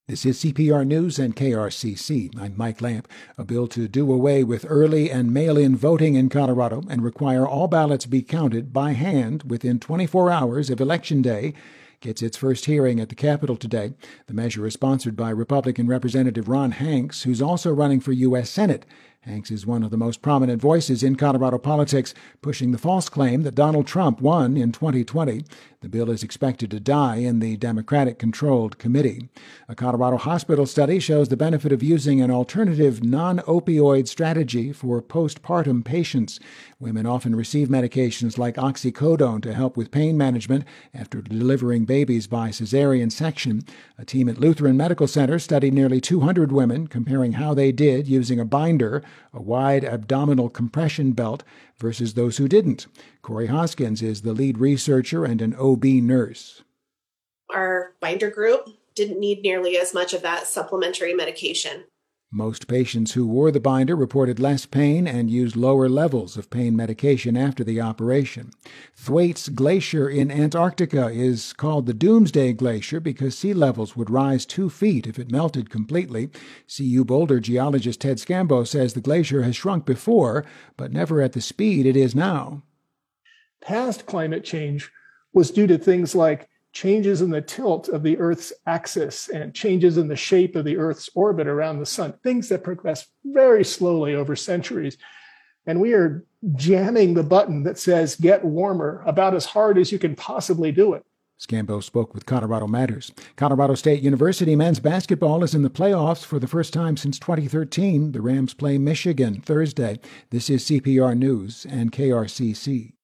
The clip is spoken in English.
This is CPR News and KRCC. I'm Mike Lamp. A bill to do away with early and mail-in voting in Colorado and require all ballots be counted by hand within 24 hours of Election Day gets its first hearing at the Capitol today. The measure is sponsored by Republican Representative Ron Hanks, who's also running for U.S. Senate. Hanks is one of the most prominent voices in Colorado politics, pushing the false claim that Donald Trump won in 2020. The bill is expected to die in the Democratic-controlled committee. A Colorado hospital study shows the benefit of using an alternative non-opioid strategy for postpartum patients. Women often receive medications like oxycodone to help with pain management after delivering babies by cesarean section. A team at Lutheran Medical Center studied nearly 200 women, comparing how they did using a binder, a wide abdominal compression belt, versus those who didn't. Corey Hoskins is the lead researcher and an OB nurse. Our binder group didn't need nearly as much of that supplementary medication. Most patients who wore the binder reported less pain and used lower levels of pain medication after the operation. Thwaites Glacier in Antarctica is called the Doomsday Glacier because sea levels would rise 2 feet if it melted completely. CU Boulder geologist Ted Scambo says the glacier has shrunk before, but never at the speed it is now. Past climate change was due to things like changes in the tilt of the Earth's axis and changes in the shape of the Earth's orbit around the sun, things that progress very slowly over centuries. And we are jamming the button that says get warmer about as hard as you can possibly do it. Scambo spoke with Colorado Matters. Colorado State University men's basketball is in the playoffs for the first time since 2013. The Rams play Michigan Thursday. This is CPR News and KRCC.